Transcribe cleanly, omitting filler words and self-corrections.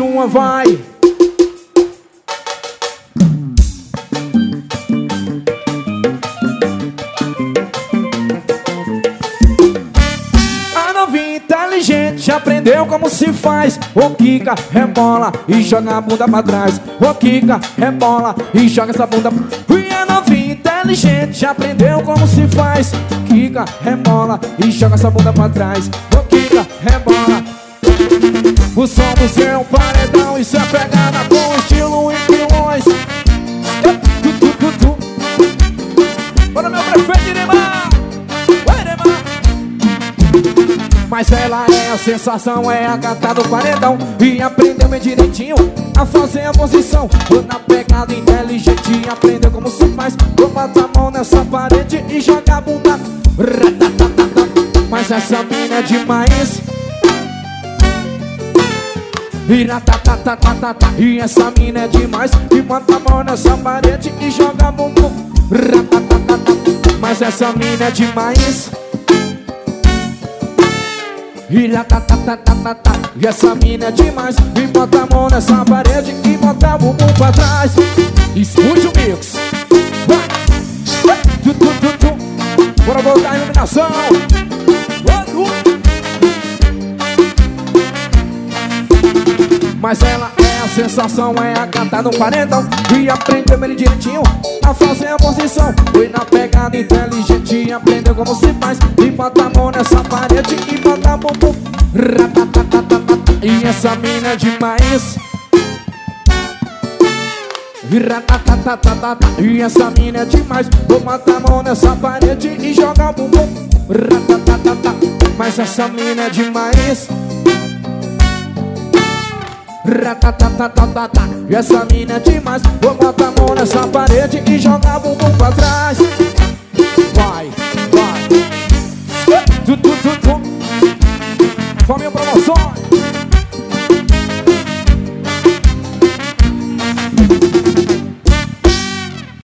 uma, vai. A novinha inteligente já aprendeu como se faz. Ô quica, rebola e joga a bunda pra trás. Ô quica, rebola e joga essa bunda. E a novinha inteligente já aprendeu como se faz. Quica, rebola e joga essa bunda pra trás. Ô quica, rebola. O som do seu paredão, isso é pegada com estilo e quilões. Bora meu prefeito Iremar. Vai Iremar. Mas ela é a sensação, é a gata do paredão. E aprendeu bem direitinho a fazer a posição. Na pegada inteligente, aprendeu como se faz. Vou botar a mão nessa parede e jogar a bunda. Mas essa mina é demais. E essa mina é demais. E bota a mão nessa parede e joga bumbum. Mas essa mina é demais. E essa mina é demais. E bota a mão nessa parede e bota o bumbum pra trás. Escute o mix. Bora voltar a iluminação. Mas ela é a sensação, é a gata no paredão. E aprendeu bem direitinho a fazer a posição. Foi na pegada inteligente e aprendeu como se faz. E bota a mão nessa parede e bota a bumbum. E essa mina é demais. E essa mina é demais. Vou botar a mão nessa parede e jogar o bumbum. Mas essa mina é demais. E essa mina é demais. Vou botar a mão nessa parede e jogar o bumbum pra trás. Vai, vai. Família Promoções.